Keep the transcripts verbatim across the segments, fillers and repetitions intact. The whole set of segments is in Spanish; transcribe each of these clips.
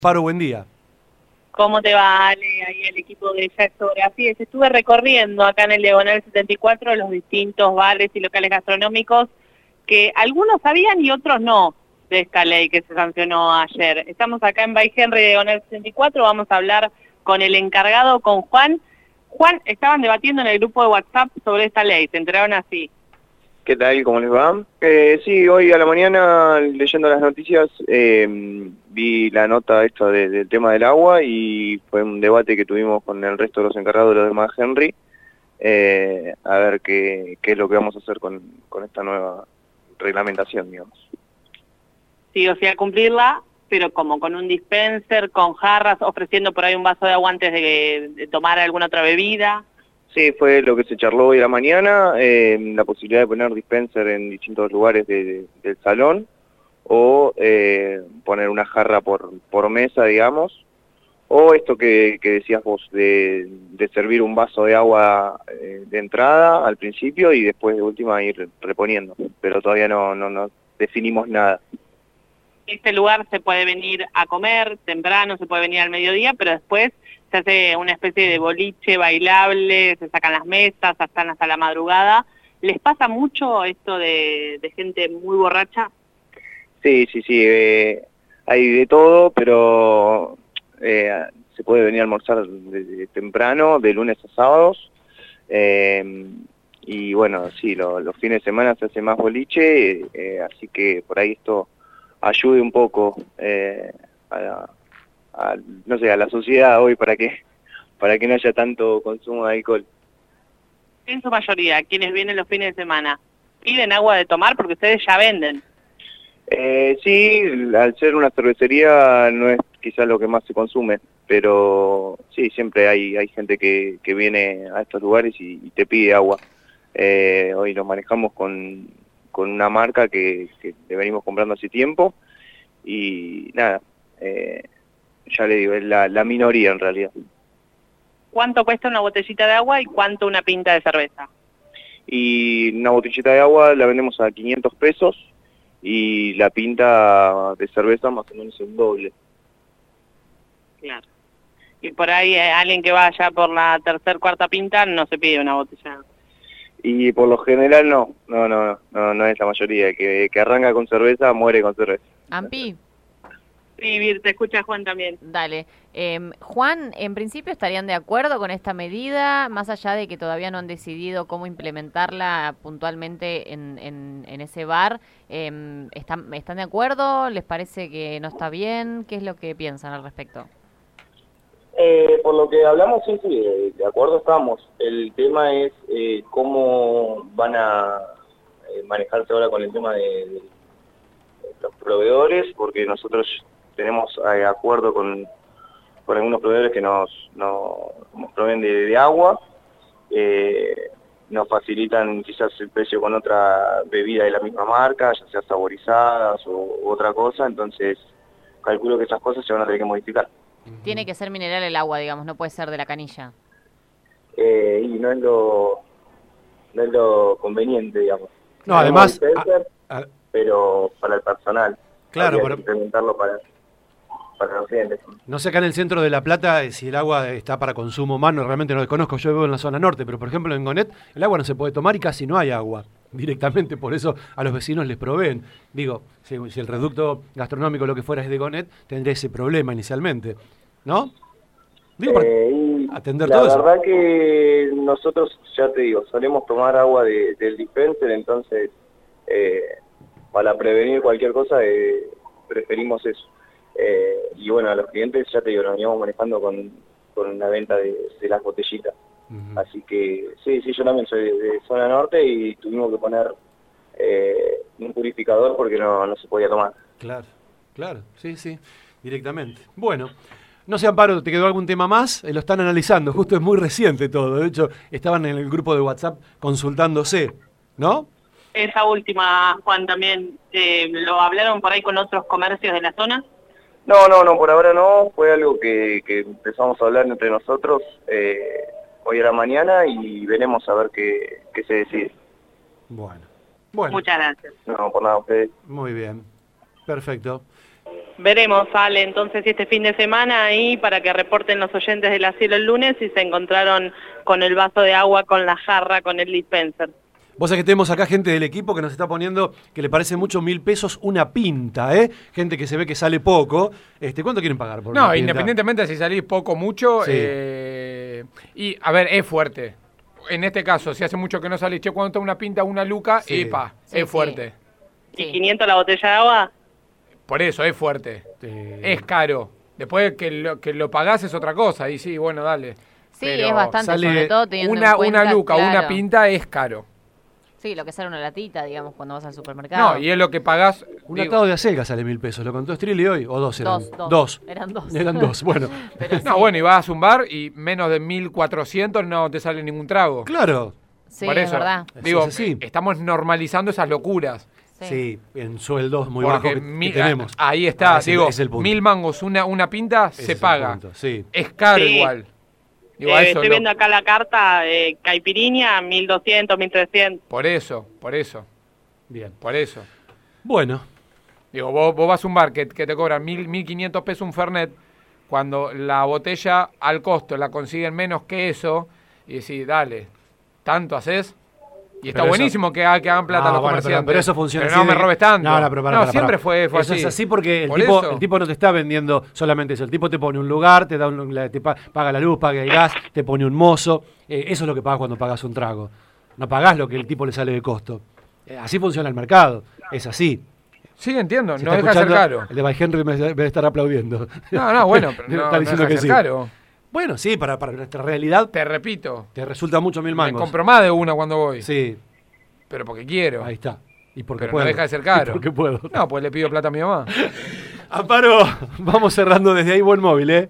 Paro, buen día. ¿Cómo te va, Ale? Ahí el equipo de Ya es Hora. Así es, estuve recorriendo acá en el Diagonal setenta y cuatro los distintos bares y locales gastronómicos que algunos sabían y otros no de esta ley que se sancionó ayer. Estamos acá en Bay Henry, Diagonal setenta y cuatro, vamos a hablar con el encargado, con Juan. Juan, estaban debatiendo en el grupo de WhatsApp sobre esta ley, ¿se enteraron así? ¿Qué tal? ¿Cómo les va? Eh, sí, hoy a la mañana, leyendo las noticias, eh, vi la nota esta de, del tema del agua y fue un debate que tuvimos con el resto de los encargados de los demás Henry, eh, a ver qué, qué es lo que vamos a hacer con, con esta nueva reglamentación, digamos. Sí, o sea, cumplirla, pero como con un dispenser, con jarras, ofreciendo por ahí un vaso de agua antes de, de tomar alguna otra bebida. Sí, fue lo que se charló hoy a la mañana, eh, la posibilidad de poner dispenser en distintos lugares de, de, del salón o eh, poner una jarra por, por mesa, digamos, o esto que, que decías vos, de, de servir un vaso de agua eh, de entrada al principio y después de última ir reponiendo, pero todavía no, no, no definimos nada. Este lugar se puede venir a comer temprano, se puede venir al mediodía, pero después se hace una especie de boliche bailable, se sacan las mesas, están hasta la madrugada. ¿Les pasa mucho esto de, de gente muy borracha? Sí, sí, sí, eh, hay de todo, pero eh, se puede venir a almorzar de, de temprano, de lunes a sábados, eh, y bueno, sí, lo, los fines de semana se hace más boliche, eh, así que por ahí esto ayude un poco eh, a, la, a, no sé, a la sociedad hoy para que para que no haya tanto consumo de alcohol. En su mayoría, quienes vienen los fines de semana, ¿piden agua de tomar? Porque ustedes ya venden. Eh, sí, al ser una cervecería no es quizás lo que más se consume, pero sí, siempre hay hay gente que, que viene a estos lugares y, y te pide agua. Eh, hoy lo manejamos con, con una marca que, que le venimos comprando hace tiempo y nada, eh, ya le digo, es la, la minoría en realidad. ¿Cuánto cuesta una botellita de agua y cuánto una pinta de cerveza? Y una botellita de agua la vendemos a quinientos pesos y la pinta de cerveza más o menos el doble. Claro. Y por ahí eh, alguien que vaya por la tercer, cuarta pinta no se pide una botella. Y por lo general no, no, no, no, no, no es la mayoría. Que, que arranca con cerveza, muere con cerveza. Ampi. Sí, Vir, te escucha Juan también. Dale. Eh, Juan, en principio estarían de acuerdo con esta medida, más allá de que todavía no han decidido cómo implementarla puntualmente en, en, en ese bar. Eh, ¿están, ¿Están de acuerdo? ¿Les parece que no está bien? ¿Qué es lo que piensan al respecto? Eh, por lo que hablamos, sí, sí, de acuerdo estamos. El tema es eh, cómo van a eh, manejarse ahora con el tema de, de los proveedores, porque nosotros tenemos eh, acuerdo con, con algunos proveedores que nos, no, nos proveen de, de agua, eh, nos facilitan quizás el precio con otra bebida de la misma marca, ya sea saborizadas o u otra cosa, entonces calculo que esas cosas se van a tener que modificar. Tiene que ser mineral el agua, digamos, no puede ser de la canilla. Eh, y no es lo no es lo conveniente, digamos. No, además, dispenser, a, a, pero para el personal. Claro, habría pero que implementarlo para, para los clientes. No sé acá en el centro de La Plata si el agua está para consumo humano, realmente no lo conozco, yo vivo en la zona norte, pero por ejemplo en Gonet el agua no se puede tomar y casi no hay agua directamente, por eso a los vecinos les proveen. Digo, si, si el reducto gastronómico lo que fuera es de Gonet, tendría ese problema inicialmente, ¿no? Digo, para Eh, atender la todo eso. verdad que nosotros, ya te digo, solemos tomar agua de, del dispenser, entonces eh, para prevenir cualquier cosa eh, preferimos eso. Eh, y bueno, a los clientes, ya te digo, nos veníamos manejando con, con la venta de, de las botellitas. Uh-huh. Así que sí, sí, yo también soy de, de zona norte y tuvimos que poner eh, un purificador porque no, no se podía tomar. Claro, claro, sí, sí, directamente. Bueno, no sé, Amparo, ¿te quedó algún tema más? Eh, lo están analizando, justo es muy reciente todo. De hecho, estaban en el grupo de WhatsApp consultándose, ¿no? Esa última, Juan, también, eh, ¿lo hablaron por ahí con otros comercios de la zona? No, no, no, por ahora no. Fue algo que, que empezamos a hablar entre nosotros eh, hoy a la mañana y veremos a ver qué, qué se decide. Bueno, bueno. Muchas gracias. No, por nada, ustedes. Muy bien, perfecto. Veremos, Ale, entonces este fin de semana ahí para que reporten los oyentes de La Cielo el lunes si se encontraron con el vaso de agua, con la jarra, con el dispenser. Vos sabés que tenemos acá gente del equipo que nos está poniendo que le parece mucho mil pesos una pinta, ¿eh? Gente que se ve que sale poco. Este, ¿cuánto quieren pagar por No, una pinta? independientemente si salís poco o mucho, Sí. eh, y a ver, es fuerte. En este caso, si hace mucho que no salís, che, ¿cuánto una pinta, una luca? Sí. Epa, Sí, es fuerte. Sí. ¿Y quinientos la botella de agua? Por eso, es fuerte. Eh, Es caro. Después que lo, que lo pagás es otra cosa. Y sí, bueno, dale. Sí, Pero es bastante, sale sobre todo teniendo Una, en cuenta, una luca o una claro. pinta es caro. Sí, lo que sale una latita, digamos, cuando vas al supermercado. No, y es lo que pagás. un digo, atado de acelga sale mil pesos. ¿Lo contó Strilli hoy? ¿O dos eran? Dos, dos. Eran dos. Eran dos, bueno. Pero no, sí. bueno, y vas a un bar y menos de mil cuatrocientos no te sale ningún trago. Claro. Sí, Por es eso, verdad. digo, Eso es así. estamos normalizando esas locuras. Sí. Sí, en sueldos muy Porque bajos que, que mi- tenemos. ahí está, Ah, ese- digo, ese es el punto. mil mangos una, una pinta Ese se es el paga. punto, sí. Es caro Sí. igual. Digo, Eh, a eso estoy lo- viendo acá la carta, eh, caipirinha, mil doscientos, mil trescientos. Por eso, por eso, Bien. por eso. Bueno, Digo, vos, vos vas a un bar que, que te cobran mil, mil quinientos pesos un Fernet, cuando la botella al costo la consiguen menos que eso, y decís, dale, ¿tanto haces? Y está Pero eso- buenísimo que, ha- que hagan plata no, los bueno, pero, comerciantes. pero eso funciona Pero así. no me de- robes tanto. No, no, pero para, No, para, siempre para. fue, fue eso así. es así porque el Por tipo, eso. el tipo no te está vendiendo solamente eso. El tipo te pone un lugar, te da un, la- te pa- paga la luz, paga el gas, te pone un mozo. Eh, eso es lo que pagas cuando pagas un trago. No pagás lo que el tipo le sale de costo. Eh, así funciona el mercado. Es así. Sí, entiendo, Si no está deja de ser escuchando, caro. El de By Henry me debe estar aplaudiendo. No, no, bueno, pero no, Está no diciendo deja de que ser sí. caro. Bueno, sí, para, para nuestra realidad Te repito, te resulta mucho mil me mangos. compro más de una cuando voy, Sí, pero porque quiero. ahí está. Y porque Pero puedo. no deja de ser caro. Y porque puedo. No, pues le pido plata a mi mamá. Amparo, vamos cerrando desde ahí, buen móvil, ¿eh?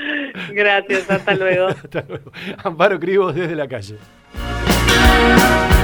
Gracias, hasta luego. Hasta luego. Amparo Cribos desde la calle.